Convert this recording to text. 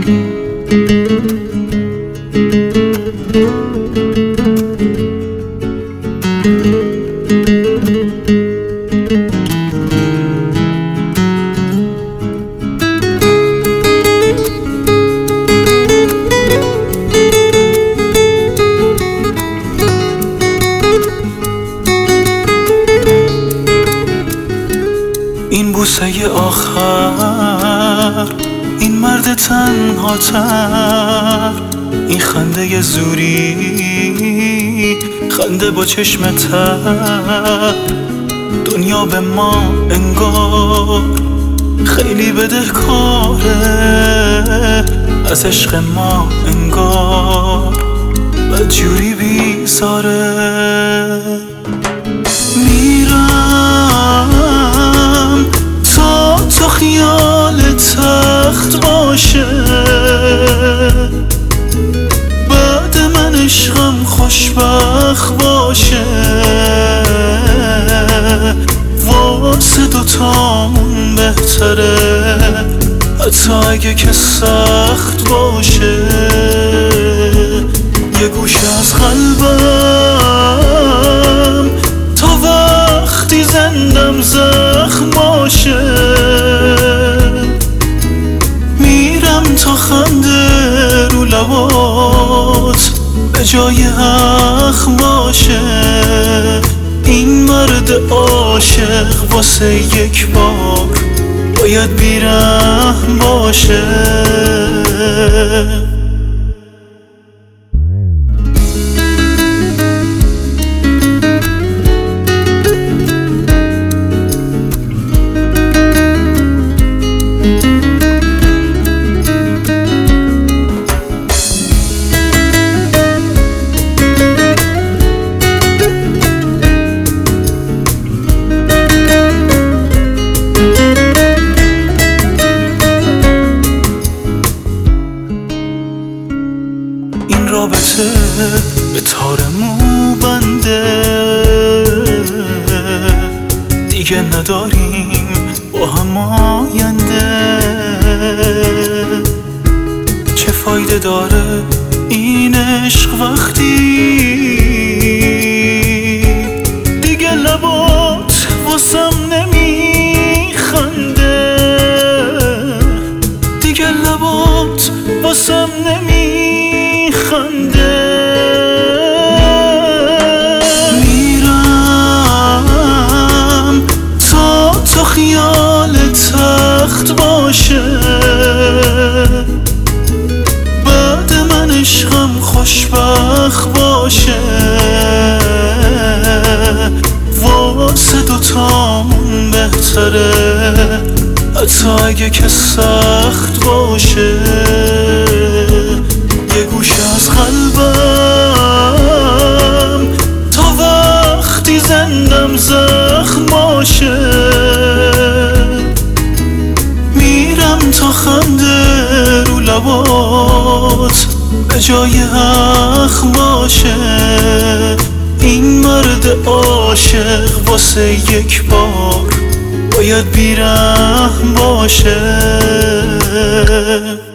این بوسه آخر، این مرد تنها تر، این خنده زوری، خنده با چشم تر، دنیا به ما انگار خیلی بدهکاره، از عشق ما انگار بدجوری بیزاره. میرم تا خیال تخت باشه، بعد من عشقم خوشبخت باشه، واسه دوتامون بهتره حتی اگه که سخت باشه. یه گوشه از قلبم تا وقتی زندم زخم باشه، میرم تا خنده رو لبات به جای اخم باشه. این مرد عاشق واسه یک بار باید بیرحم باشه. این رابطه به تار مو بنده، دیگه نداریم با هم آینده. چه فایده داره این عشق وقتی دیگه لبات واسم نمیخنده، دیگه لبات واسم نمیخنده. میرم تا خیال تخت باشه، بعد من عشقم خوشبخت باشه، واسه دوتامون بهتره حتی اگه که سخت باشه. یه گوشه از قلبم تا وقتی زندم زخم باشه، میرم تا خنده رو لبات به جای اخم باشه. این مرد عاشق واسه یک بار باید بیرحم باشه.